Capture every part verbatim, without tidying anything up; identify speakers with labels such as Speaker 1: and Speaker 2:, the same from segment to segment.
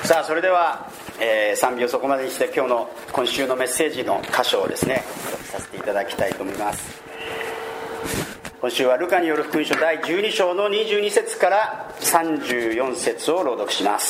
Speaker 1: さあそれでは、えー、賛美をそこまでにして今日の今週のメッセージの箇所をですねさせていただきたいと思います。今週はルカによる福音書だいじゅうに章のにじゅうに節からさんじゅうよん節を朗読します。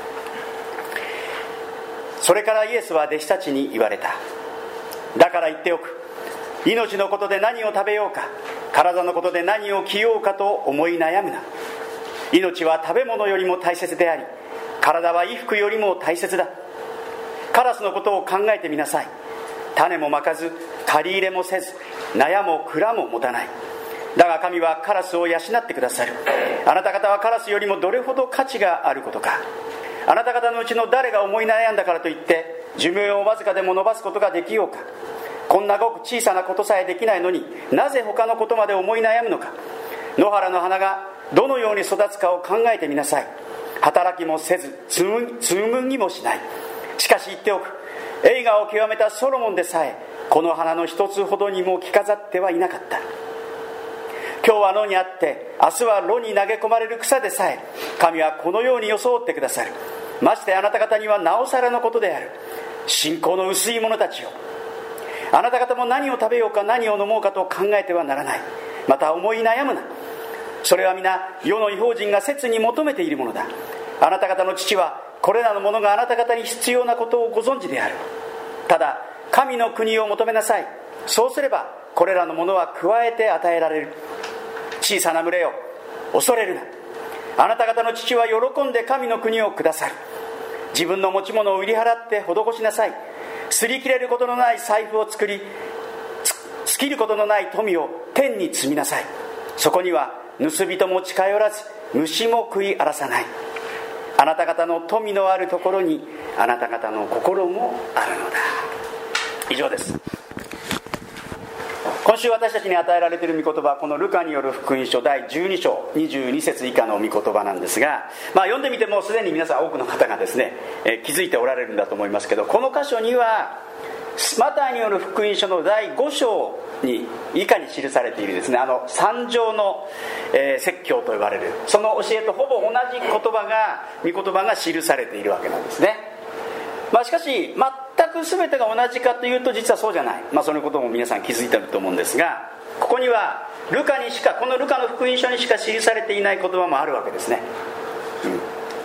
Speaker 1: それからイエスは弟子たちに言われた。だから言っておく。命のことで何を食べようか、体のことで何を着ようかと思い悩むな。命は食べ物よりも大切であり、体は衣服よりも大切だ。カラスのことを考えてみなさい。種もまかず借り入れもせず、納屋も蔵も持たない。だが神はカラスを養ってくださる。あなた方はカラスよりもどれほど価値があることか。あなた方のうちの誰が思い悩んだからといって寿命をわずかでも伸ばすことができようか。こんなごく小さなことさえできないのに、なぜ他のことまで思い悩むのか。野原の花がどのように育つかを考えてみなさい。働きもせず紡ぎもしない。しかし言っておく。栄華を極めたソロモンでさえこの花の一つほどにも着飾ってはいなかった。今日は野にあって明日は炉に投げ込まれる草でさえ神はこのように装ってくださる。ましてあなた方にはなおさらのことである。信仰の薄い者たちよ、あなた方も何を食べようか何を飲もうかと考えてはならない。また思い悩むな。それは皆世の異邦人が切に求めているものだ。あなた方の父はこれらのものがあなた方に必要なことをご存知である。ただ神の国を求めなさい。そうすればこれらのものは加えて与えられる。小さな群れよ、恐れるな。あなた方の父は喜んで神の国をくださる。自分の持ち物を売り払って施しなさい。擦り切れることのない財布を作り、尽きることのない富を天に積みなさい。そこには盗人も近寄らず虫も食い荒らさない。あなた方の富のあるところにあなた方の心もあるのだ。以上です。今週私たちに与えられている御言葉はこのルカによる福音書だいじゅうに章にじゅうに節以下の御言葉なんですが、まあ、読んでみてもすでに皆さん多くの方がですね、えー、気づいておられるんだと思いますけど、この箇所にはマタイによる福音書のだいご章に以下に記されているですね、あの三条の、えー、説教と呼ばれるその教えとほぼ同じ言葉が御言葉が記されているわけなんですね。まあ、しかし全く全てが同じかというと実はそうじゃない、まあ、そのことも皆さん気づいていると思うんですが、ここにはルカにしかこのルカの福音書にしか記されていない言葉もあるわけですね、うん、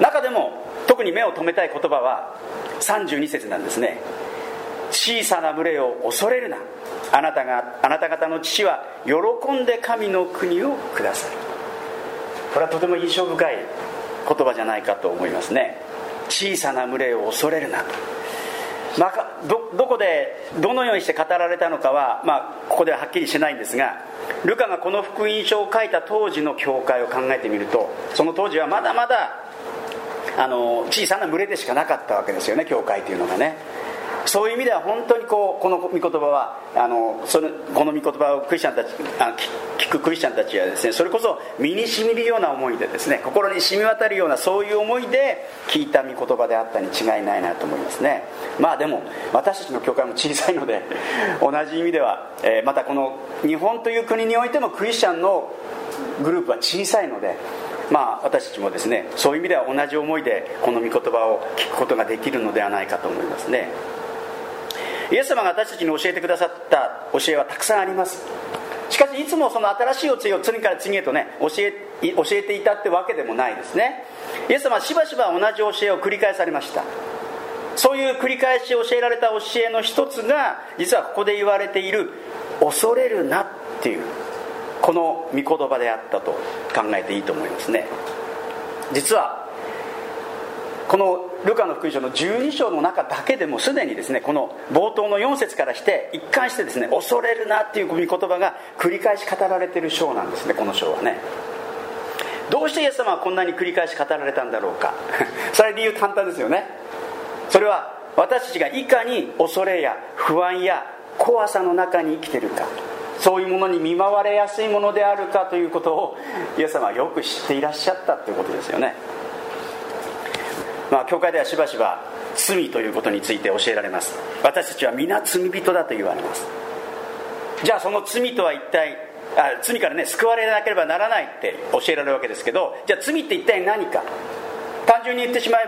Speaker 1: 中でも特に目を留めたい言葉はさんじゅうに節なんですね。小さな群れを恐れるな。あなたがあなた方の父は喜んで神の国をくださる。これはとても印象深い言葉じゃないかと思いますね。小さな群れを恐れるなと、まあ、ど, どこでどのようにして語られたのかは、まあ、ここでははっきりしないんですが、ルカがこの福音書を書いた当時の教会を考えてみると、その当時はまだまだあの小さな群れでしかなかったわけですよね、教会というのがね。そういう意味では本当にこうこの御言葉はあのそのこの御言葉をクリスチャンたちあ聞くクリスチャンたちはですね、それこそ身に染みるような思いでですね、心に染み渡るようなそういう思いで聞いた御言葉であったに違いないなと思いますね。まあでも私たちの教会も小さいので同じ意味では、えー、またこの日本という国においてもクリスチャンのグループは小さいので、まあ私たちもですねそういう意味では同じ思いでこの御言葉を聞くことができるのではないかと思いますね。イエス様が私たちに教えてくださった教えはたくさんあります。しかしいつもその新しい教えを次から次へとね教え、教えていたってわけでもないですね。イエス様はしばしば同じ教えを繰り返されました。そういう繰り返し教えられた教えの一つが実はここで言われている恐れるなっていうこの御言葉であったと考えていいと思いますね。実はこのルカの福音書のじゅうに章の中だけでもすでにですね、この冒頭のよん節からして一貫してですね、恐れるなっていう御言葉が繰り返し語られている章なんですね。この章はね、どうしてイエス様はこんなに繰り返し語られたんだろうかそれ理由簡単ですよね。それは私たちがいかに恐れや不安や怖さの中に生きているか、そういうものに見舞われやすいものであるかということをイエス様はよく知っていらっしゃったということですよね。まあ、教会ではしばしば罪ということについて教えられます。私たちは皆罪人だと言われます。じゃあその罪とは一体あ罪からね救われなければならないって教えられるわけですけど、じゃあ罪って一体何か。単純に言ってしまえば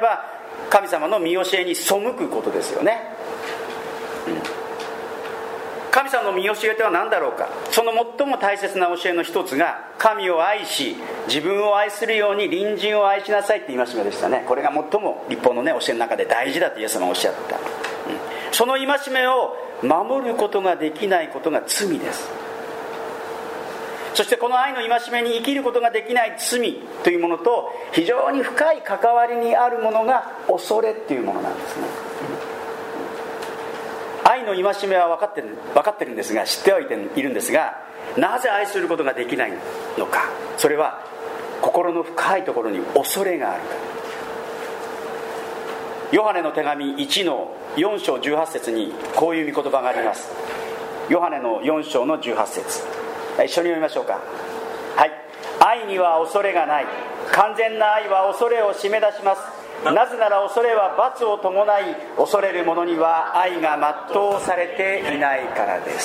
Speaker 1: 神様の見教えに背くことですよね、うん、神様の見教えとは何だろうか。その最も大切な教えの一つが、神を愛し自分を愛するように隣人を愛しなさいって戒めでしたね。これが最も立法のね、教えの中で大事だとイエス様がおっしゃった、うん、その戒めを守ることができないことが罪です。そしてこの愛の戒めに生きることができない罪というものと非常に深い関わりにあるものが恐れっていうものなんですね。愛の戒めは分かってる、分かってるんですが、知ってはいるんですが、なぜ愛することができないのか。それは心の深いところに恐れがあるから。ヨハネの手紙いちのよん章じゅうはち節にこういう御言葉があります。ヨハネのよん章のじゅうはち節、一緒に読みましょうか。はい。愛には恐れがない。完全な愛は恐れを締め出します。なぜなら恐れは罰を伴い、恐れる者には愛が全うされていないからです。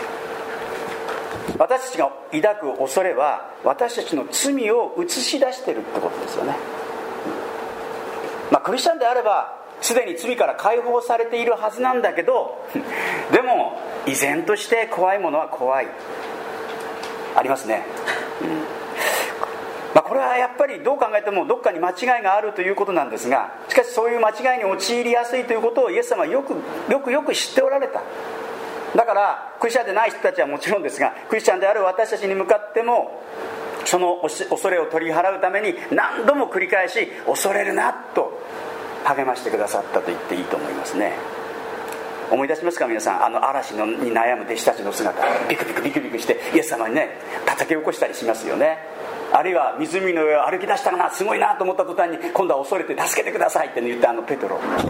Speaker 1: 私たちが抱く恐れは私たちの罪を映し出しているってことですよね。まあクリスチャンであればすでに罪から解放されているはずなんだけど、でも依然として怖いものは怖いありますね、うんまあ、これはやっぱりどう考えてもどっかに間違いがあるということなんですが、しかしそういう間違いに陥りやすいということをイエス様はよくよくよく知っておられた。だからクリスチャンでない人たちはもちろんですが、クリスチャンである私たちに向かってもその恐れを取り払うために何度も繰り返し恐れるなと励ましてくださったと言っていいと思いますね。思い出しますか皆さん、あの嵐のに悩む弟子たちの姿、ビクビクビクビクしてイエス様にね叩き起こしたりしますよね。あるいは湖の上を歩き出したかな、すごいなと思った途端に今度は恐れて助けてくださいって言ったあのペトロ、うん、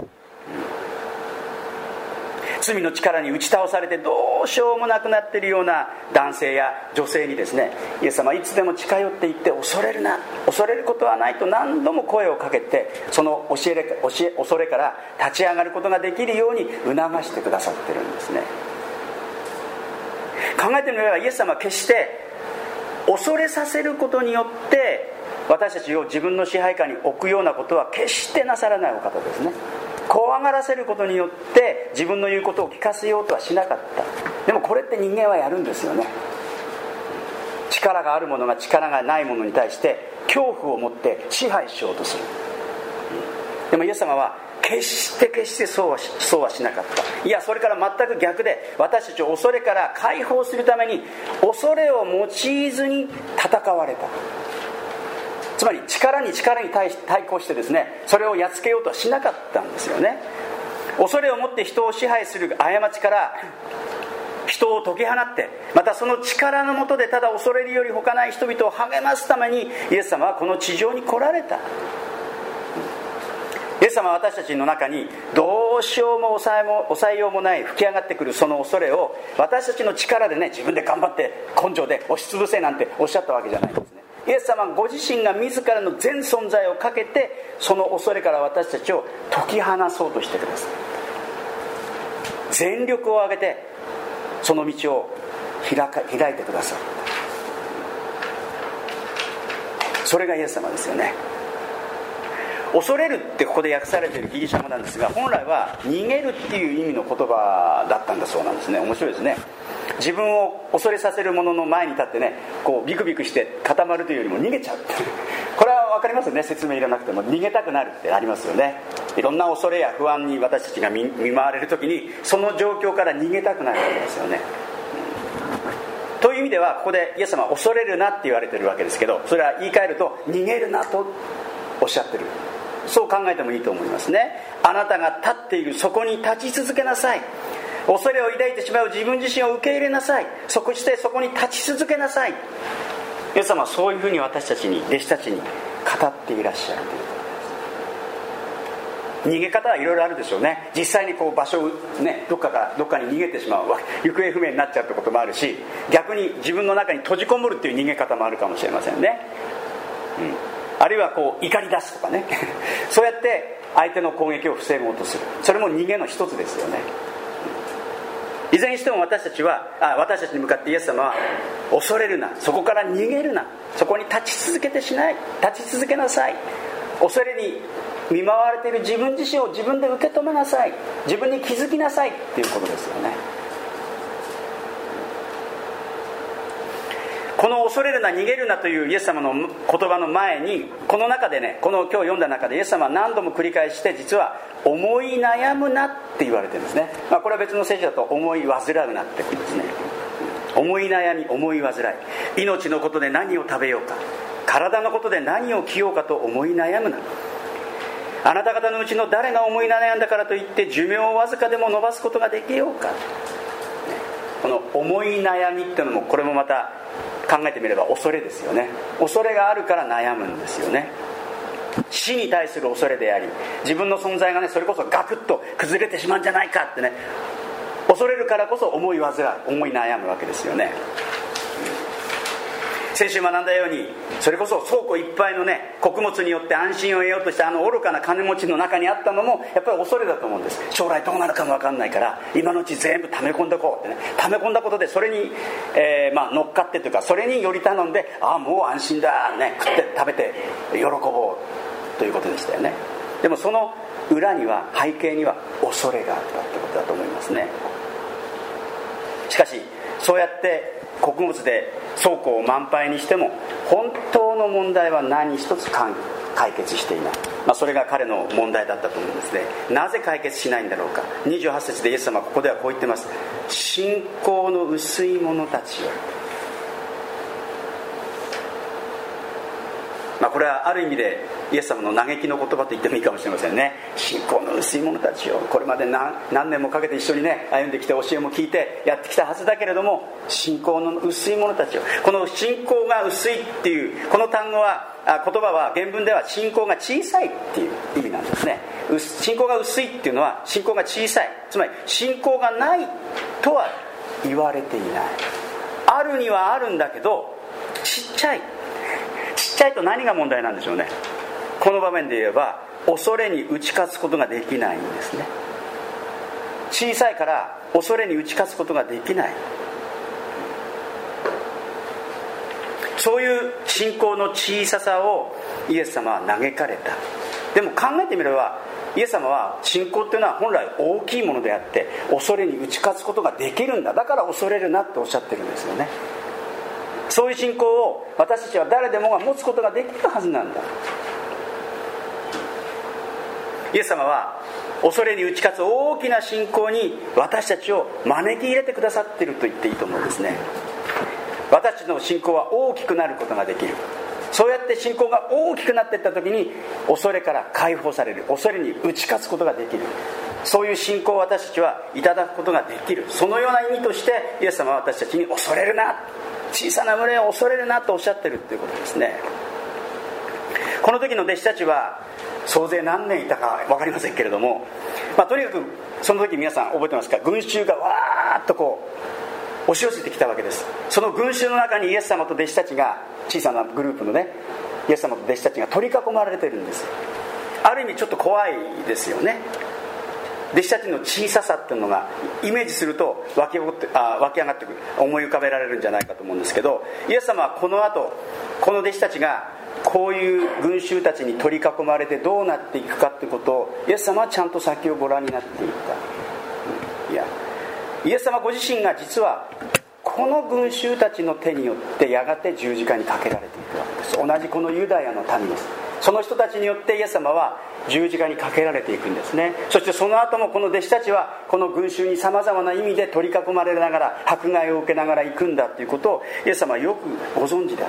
Speaker 1: 罪の力に打ち倒されてどうしようもなくなっているような男性や女性にですね、イエス様はいつでも近寄っていって、恐れるな、恐れることはないと何度も声をかけて、その教えれ教え恐れから立ち上がることができるように促してくださってるんですね。考えてみればイエス様は決して恐れさせることによって私たちを自分の支配下に置くようなことは決してなさらないお方ですね。怖がらせることによって自分の言うことを聞かせようとはしなかった。でもこれって人間はやるんですよね。力があるものが力がないものに対して恐怖を持って支配しようとする。でもイエス様は決して決してそうはし、そうはしなかった。いや、それから全く逆で、私たちを恐れから解放するために恐れを用いずに戦われた。つまり力に力に 対, 対抗してですね、それをやっつけようとはしなかったんですよね。恐れを持って人を支配する過ちから人を解き放って、またその力の下でただ恐れるより他ない人々を励ますためにイエス様はこの地上に来られた。イエス様は私たちの中にどうしようも抑えも抑えようもない吹き上がってくるその恐れを私たちの力でね、自分で頑張って根性で押しつぶせなんておっしゃったわけじゃないんですね。イエス様ご自身が自らの全存在をかけてその恐れから私たちを解き放そうとしてください。全力を挙げてその道を開か開いてください。それがイエス様ですよね。恐れるってここで訳されているギリシャ語なんですが、本来は逃げるっていう意味の言葉だったんだそうなんですね。面白いですね。自分を恐れさせるものの前に立ってね、こうビクビクして固まるというよりも逃げちゃうこれは分かりますよね。説明いらなくても逃げたくなるってありますよね。いろんな恐れや不安に私たちが 見, 見舞われるときにその状況から逃げたくなるわけですよね。という意味ではここでイエス様は恐れるなって言われてるわけですけど、それは言い換えると逃げるなとおっしゃってる。そう考えてもいいと思いますね。あなたが立っているそこに立ち続けなさい。恐れを抱いてしまう自分自身を受け入れなさい。そしてそこに立ち続けなさい。イエス様はそういうふうに私たちに、弟子たちに語っていらっしゃるということです。逃げ方はいろいろあるでしょうね。実際にこう場所をね、どっかからどっかに逃げてしまう、行方不明になっちゃうってこともあるし、逆に自分の中に閉じこもるっていう逃げ方もあるかもしれませんね。うんあるいはこう怒り出すとかねそうやって相手の攻撃を防ごうとする。それも逃げの一つですよね。いずれにしても私たちはあ私たちに向かってイエス様は恐れるな、そこから逃げるな、そこに立ち続けてしない立ち続けなさい。恐れに見舞われている自分自身を自分で受け止めなさい、自分に気づきなさいっていうことですよね。この恐れるな逃げるなというイエス様の言葉の前に、この中でね、この今日読んだ中でイエス様は何度も繰り返して実は思い悩むなって言われてるんですね。まあ、これは別の聖書だと思い煩うなってことですね。思い悩み、思い煩い、命のことで何を食べようか、体のことで何を着ようかと思い悩むな。あなた方のうちの誰が思い悩んだからといって寿命をわずかでも伸ばすことができようか。この思い悩みっていうのも、これもまた考えてみれば恐れですよね。恐れがあるから悩むんですよね。死に対する恐れであり、自分の存在がね、それこそガクッと崩れてしまうんじゃないかってね、恐れるからこそ思い煩う、思い悩むわけですよね。先週学んだように、それこそ倉庫いっぱいのね、穀物によって安心を得ようとしたあの愚かな金持ちの中にあったのもやっぱり恐れだと思うんです。将来どうなるかも分かんないから今のうち全部溜め込んでこうってね、溜め込んだことでそれに、えーまあ、乗っかってというか、それにより頼んで、ああもう安心だね、食って食べて喜ぼうということでしたよね。でもその裏には、背景には恐れがあったってことだと思いますね。しかしそうやって穀物で倉庫を満杯にしても本当の問題は何一つ解決していない、まあ、それが彼の問題だったと思うんですね。なぜ解決しないんだろうか。にじゅうはち節でイエス様はここではこう言ってます。信仰の薄い者たちよ。まあ、これはある意味でイエス様の嘆きの言葉と言ってもいいかもしれませんね。信仰の薄い者たちよ。これまで 何, 何年もかけて一緒にね歩んできて、教えも聞いてやってきたはずだけれども、信仰の薄い者たちよ。この信仰が薄いっていうこの単語は、あ言葉は原文では信仰が小さいっていう意味なんですね。信仰が薄いっていうのは信仰が小さい、つまり信仰がないとは言われていない。あるにはあるんだけどちっちゃい。ちっちゃいと何が問題なんでしょうね。この場面で言えば恐れに打ち勝つことができないんですね。小さいから恐れに打ち勝つことができない、そういう信仰の小ささをイエス様は嘆かれた。でも考えてみれば、イエス様は信仰っていうのは本来大きいものであって恐れに打ち勝つことができるんだ、だから恐れるなっておっしゃってるんですよね。そういう信仰を私たちは誰でもが持つことができるはずなんだ。イエス様は恐れに打ち勝つ大きな信仰に私たちを招き入れてくださっていると言っていいと思うんですね。私たちの信仰は大きくなることができる。そうやって信仰が大きくなっていった時に恐れから解放される、恐れに打ち勝つことができる、そういう信仰を私たちはいただくことができる。そのような意味としてイエス様は私たちに恐れるな、小さな群れを恐れるなとおっしゃってるということですね。この時の弟子たちは総勢何年いたか分かりませんけれども、まあ、とにかくその時皆さん覚えてますか、群衆がわーっとこう押し寄せてきたわけです。その群衆の中にイエス様と弟子たちが、小さなグループのねイエス様と弟子たちが取り囲まれてるんです。ある意味ちょっと怖いですよね。弟子たちの小ささっていうのがイメージすると湧き起こってあ湧き上がってくる、思い浮かべられるんじゃないかと思うんですけど、イエス様はこの後この弟子たちがこういう群衆たちに取り囲まれてどうなっていくかってことをイエス様はちゃんと先をご覧になっていた。いや、イエス様ご自身が実はこの群衆たちの手によってやがて十字架にかけられていくわけです。同じこのユダヤの民です。その人たちによってイエス様は十字架にかけられていくんですね。そしてその後もこの弟子たちはこの群衆にさまざまな意味で取り囲まれながら迫害を受けながら行くんだということをイエス様はよくご存知であった。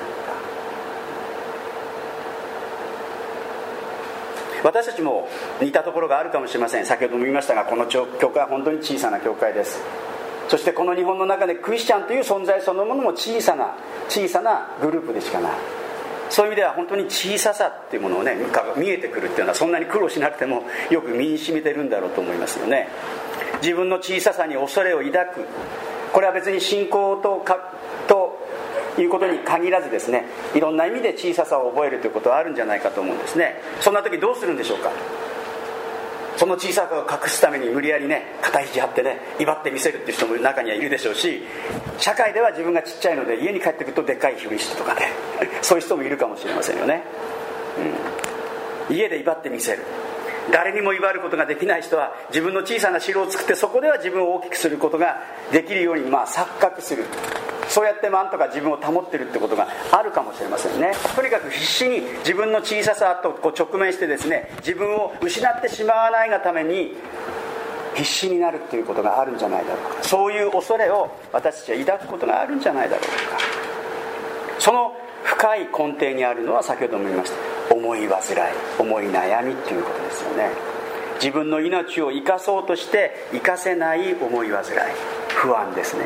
Speaker 1: 私たちも似たところがあるかもしれません。先ほども言いましたが、この教会は本当に小さな教会です。そしてこの日本の中でクリスチャンという存在そのものも小さな小さなグループでしかない。そういう意味では本当に小ささっていうものをね見えてくるっていうのは、そんなに苦労しなくてもよく身に染みてるんだろうと思いますよね。自分の小ささに恐れを抱く、これは別に信仰とかということに限らずですね、いろんな意味で小ささを覚えるということはあるんじゃないかと思うんですね。そんな時どうするんでしょうか。その小ささを隠すために無理やりね肩肘張ってね威張って見せるっていう人も中にはいるでしょうし、社会では自分がちっちゃいので家に帰ってくるとでっかいふりしてとかねそういう人もいるかもしれませんよね、うん、 家で威張ってみせる。誰にも威張ることができない人は自分の小さな城を作って、そこでは自分を大きくすることができるようにまあ錯覚する。そうやってなんとか自分を保ってるってことがあるかもしれませんね。とにかく必死に自分の小ささとこう直面してですね、自分を失ってしまわないがために必死になるっていうことがあるんじゃないだろうか。そういう恐れを私たちは抱くことがあるんじゃないだろうか。その深い根底にあるのは先ほども言いました、思い煩い、思い悩みっていうことですよね。自分の命を生かそうとして生かせない思い煩い、不安ですね。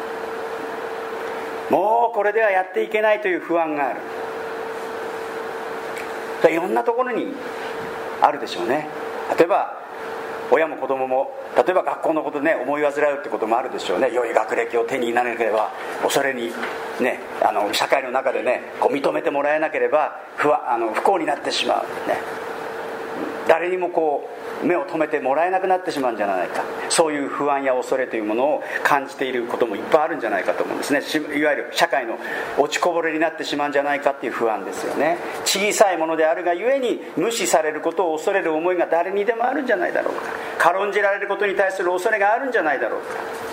Speaker 1: もうこれではやっていけないという不安がある。いろんなところにあるでしょうね。例えば親も子供も、例えば学校のことでね、思い煩うってこともあるでしょうね。良い学歴を手に入れなければ、恐れにね、あの社会の中でね、こう認めてもらえなければ不安、あの不幸になってしまう、ね、誰にもこう目を留めてもらえなくなってしまうんじゃないか、そういう不安や恐れというものを感じていることもいっぱいあるんじゃないかと思うんですね。いわゆる社会の落ちこぼれになってしまうんじゃないかっていう不安ですよね。小さいものであるがゆえに無視されることを恐れる思いが誰にでもあるんじゃないだろうか。軽んじられることに対する恐れがあるんじゃないだろうか。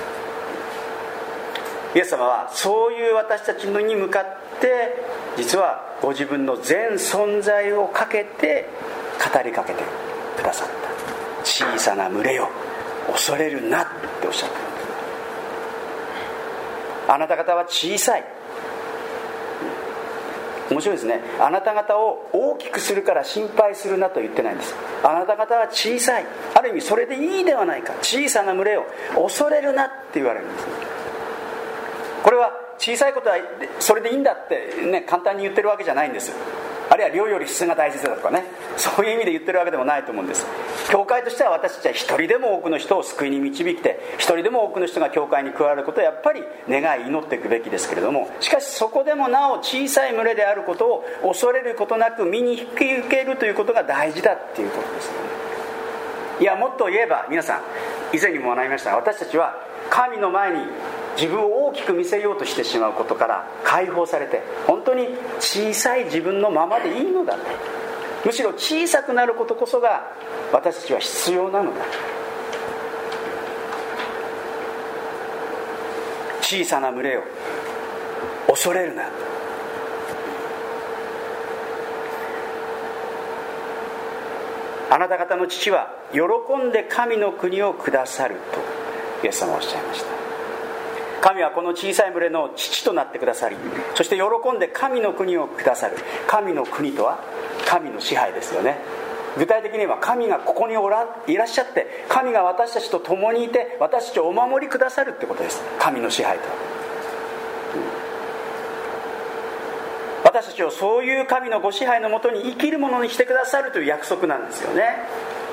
Speaker 1: イエス様はそういう私たちに向かって実はご自分の全存在をかけて語りかけてくださった。小さな群れよ、恐れるなっておっしゃった。あなた方は小さい。面白いですね。あなた方を大きくするから心配するなと言ってないんです。あなた方は小さい、ある意味それでいいではないか。小さな群れを恐れるなって言われるんです。これは小さいことはそれでいいんだってね、簡単に言ってるわけじゃないんです。あるいは量より質が大切だとかね、そういう意味で言ってるわけでもないと思うんです。教会としては私たちは一人でも多くの人を救いに導いて、一人でも多くの人が教会に加わることをやっぱり願い祈っていくべきですけれども、しかしそこでもなお小さい群れであることを恐れることなく見に引き受けるということが大事だっていうことですね。いや、もっと言えば皆さん以前にも学びましたが、私たちは神の前に自分を大きく見せようとしてしまうことから解放されて、本当に小さい自分のままでいいのだ、むしろ小さくなることこそが私たちは必要なのだ。小さな群れを恐れるな。あなた方の父は喜んで神の国をくださるとイエス様はおっしゃいました。神はこの小さい群れの父となってくださり、そして喜んで神の国をくださる。神の国とは神の支配ですよね。具体的に言えば神がここにおらいらっしゃって、神が私たちと共にいて私たちをお守りくださるってことです。神の支配とは、私たちをそういう神のご支配のもとに生きるものにしてくださるという約束なんですよね。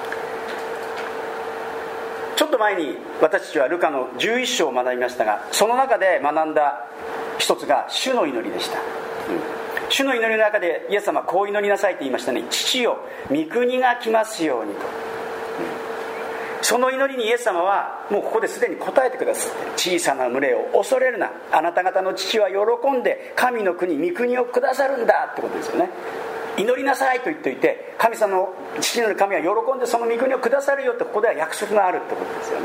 Speaker 1: ちょっと前に私たちはルカのじゅういっ章を学びましたが、その中で学んだ一つが主の祈りでした、うん、主の祈りの中でイエス様はこう祈りなさいと言いましたね。父よ、御国が来ますようにと、うん、その祈りにイエス様はもうここですでに答えてくださって、小さな群れを恐れるな、あなた方の父は喜んで神の国、御国をくださるんだってことですよね。祈りなさいと言っていて、神様の父なる神は喜んでその御国をくださるよって、ここでは約束があるってことですよね。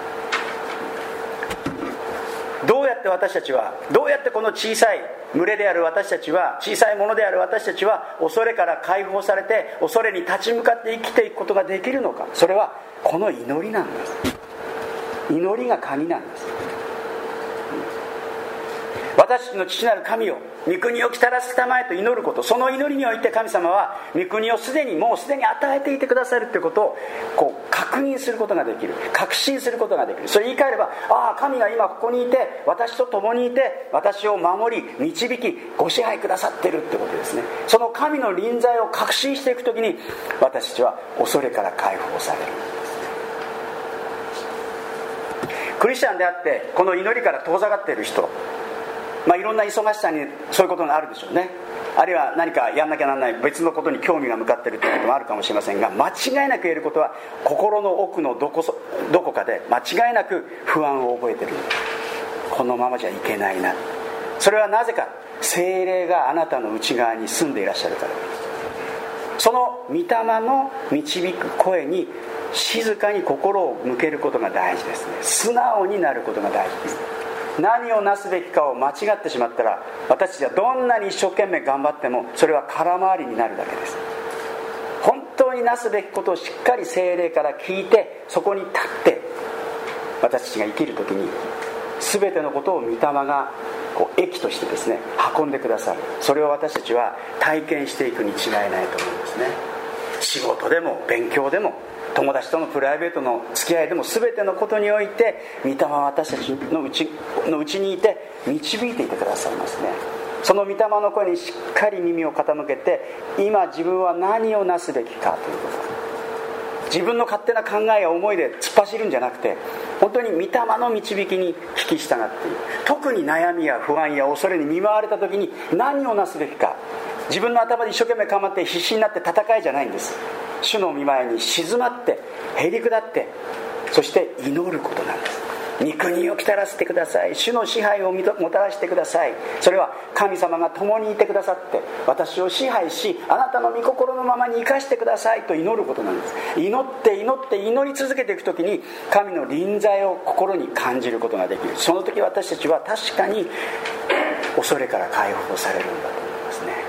Speaker 1: どうやって私たちは、どうやってこの小さい群れである私たちは、小さいものである私たちは恐れから解放されて、恐れに立ち向かって生きていくことができるのか。それはこの祈りなんです。祈りが鍵なんです。私たちの父なる神を、御国を来たらせたまえと祈ること、その祈りにおいて神様は御国をすでにもうすでに与えていてくださるということをこう確認することができる、確信することができる。それ言い換えれば、ああ神が今ここにいて、私と共にいて、私を守り導きご支配くださってるってことですね。その神の臨在を確信していくときに、私たちは恐れから解放される。クリスチャンであってこの祈りから遠ざかっている人、まあ、いろんな忙しさにそういうことがあるでしょうね。あるいは何かやんなきゃならない別のことに興味が向かっているということもあるかもしれませんが、間違いなく言えることは、心の奥のどこそどこかで間違いなく不安を覚えている。このままじゃいけないな。それはなぜか、聖霊があなたの内側に住んでいらっしゃるからです。 その御霊の導く声に静かに心を向けることが大事ですね。素直になることが大事です。何をなすべきかを間違ってしまったら、私たちはどんなに一生懸命頑張ってもそれは空回りになるだけです。本当になすべきことをしっかり聖霊から聞いて、そこに立って私たちが生きるときに全てのことを御霊がこう益としてですね運んでくださる。それを私たちは体験していくに違いないと思うんですね。仕事でも勉強でも友達とのプライベートの付き合いでも、全てのことにおいて御霊は私たちのうちのうちにいて導いていてくださいますね。その御霊の声にしっかり耳を傾けて、今自分は何をなすべきかということ、自分の勝手な考えや思いで突っ走るんじゃなくて、本当に御霊の導きに聞き従っている。特に悩みや不安や恐れに見舞われた時に何をなすべきか、自分の頭で一生懸命頑張って必死になって戦いじゃないんです。主の御前に静まってへり下って、そして祈ることなんです。御国を来たらせてください、主の支配をもたらしてください。それは神様が共にいてくださって私を支配し、あなたの御心のままに生かしてくださいと祈ることなんです。祈って祈って祈り続けていくときに神の臨在を心に感じることができる。その時私たちは確かに恐れから解放されるんだと思いますね。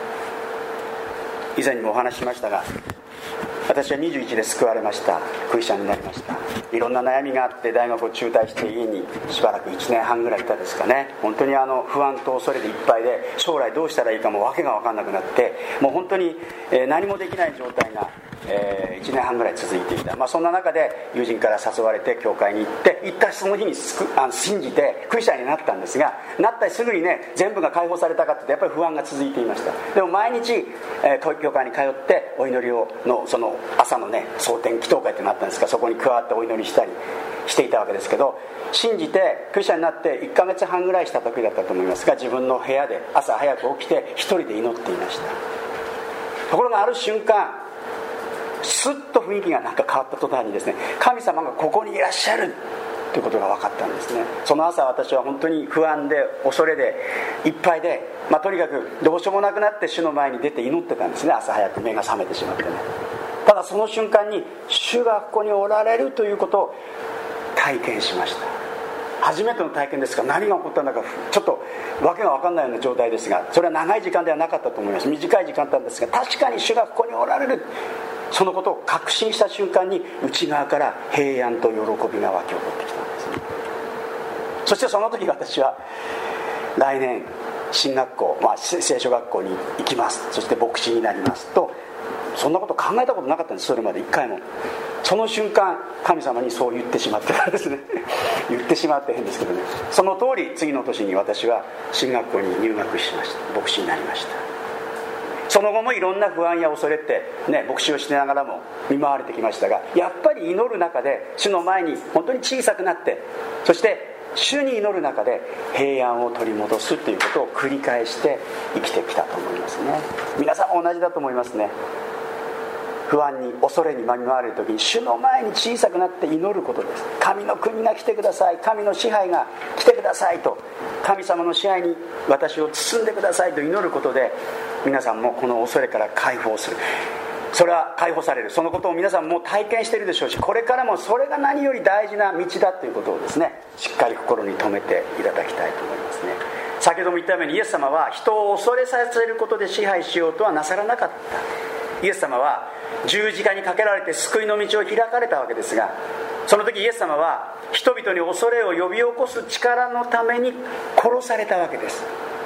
Speaker 1: 以前にもお話ししましたが、私はにじゅういちで救われました。クリスチャンになりました。いろんな悩みがあって大学を中退して家にしばらくいちねんはんぐらいいたですかね。本当にあの不安と恐れでいっぱいで、将来どうしたらいいかも訳が分かんなくなって、もう本当に何もできない状態がいちねんはんぐらい続いていた。まあ、そんな中で友人から誘われて教会に行って行ったその日にあの信じてクリスチャンになったんですが、なったりすぐにね全部が解放されたかってやっぱり不安が続いていました。でも毎日、えー、教会に通ってお祈りをのその朝のね蒼天祈祷会ってなったんですが、そこに加わってお祈りしたりしていたわけですけど、信じてクリスチャンになっていっかげつはんぐらいした時だったと思いますが、自分の部屋で朝早く起きて一人で祈っていました。ところがある瞬間、スッと雰囲気がなんか変わった途端にですね、神様がここにいらっしゃるということが分かったんですね。その朝私は本当に不安で恐れでいっぱいで、まあ、とにかくどうしようもなくなって主の前に出て祈ってたんですね。朝早く目が覚めてしまってね。ただその瞬間に主がここにおられるということを体験しました。初めての体験ですが、何が起こったんだかちょっと訳が分かんないような状態ですが、それは長い時間ではなかったと思います。短い時間だったんですが、確かに主がここにおられる、そのことを確信した瞬間に内側から平安と喜びが湧き起こってきたんです。そしてその時私は来年進学校、まあ、聖書学校に行きます、そして牧師になりますと、そんなこと考えたことなかったんです。それまで一回も。その瞬間神様にそう言ってしまってたんですね言ってしまって変ですけどね、その通り次の年に私は進学校に入学しました。牧師になりました。その後もいろんな不安や恐れって、ね、牧師をしながらも見舞われてきましたが、やっぱり祈る中で主の前に本当に小さくなって、そして主に祈る中で平安を取り戻すということを繰り返して生きてきたと思いますね。皆さんも同じだと思いますね。不安に恐れに見舞われる時に主の前に小さくなって祈ることです。神の国が来てください、神の支配が来てくださいと、神様の支配に私を包んでくださいと祈ることで、皆さんもこの恐れから解放する、それは解放される、そのことを皆さんも体験しているでしょうし、これからもそれが何より大事な道だということをですね、しっかり心に留めていただきたいと思いますね。先ほども言ったように、イエス様は人を恐れさせることで支配しようとはなさらなかった。イエス様は十字架にかけられて救いの道を開かれたわけですが、その時イエス様は人々に恐れを呼び起こす力のために殺されたわけです。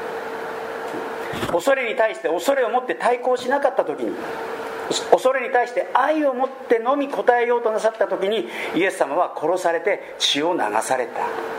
Speaker 1: 恐れに対して恐れを持って対抗しなかった時に、恐れに対して愛を持ってのみ応えようとなさった時に、イエス様は殺されて血を流された。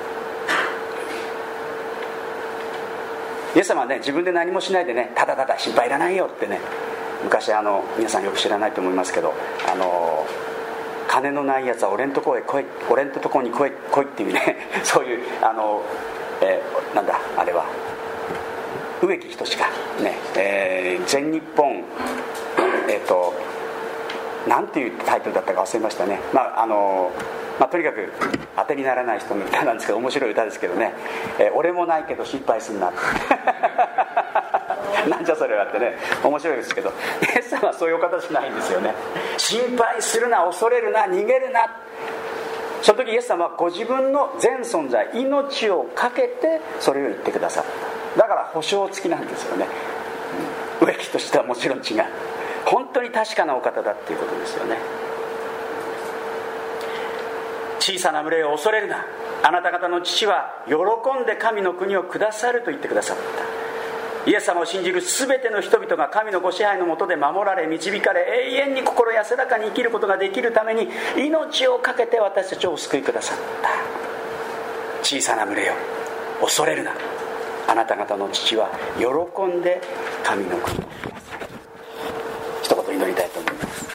Speaker 1: イエス様はね、自分で何もしないでね、ただただ心配いらないよってね、昔あの皆さんよく知らないと思いますけど、あの金のないやつは俺んとこへ来い、俺んとこに来い来いっていうねそういうあの、えー、なんだあれは植木仁かね、えー、全日本えっ、ー、となんていうタイトルだったか忘れましたね。まああのまあ、とにかく当てにならない人の歌なんですけど、面白い歌ですけどね、えー、俺もないけど心配すんななんじゃそれはってね、面白いですけど、イエス様はそういうお方じゃないんですよね。心配するな、恐れるな、逃げるな。その時イエス様はご自分の全存在、命をかけてそれを言ってくださった。だから保証付きなんですよね。植木としてはもちろん違う、本当に確かなお方だっていうことですよね。小さな群れを恐れるな、あなた方の父は喜んで神の国をくださると言ってくださった。イエス様を信じる全ての人々が神のご支配の下で守られ導かれ、永遠に心安らかに生きることができるために命を懸けて私たちをお救いくださった。小さな群れよ、恐れるな、あなた方の父は喜んで神の国をくださる。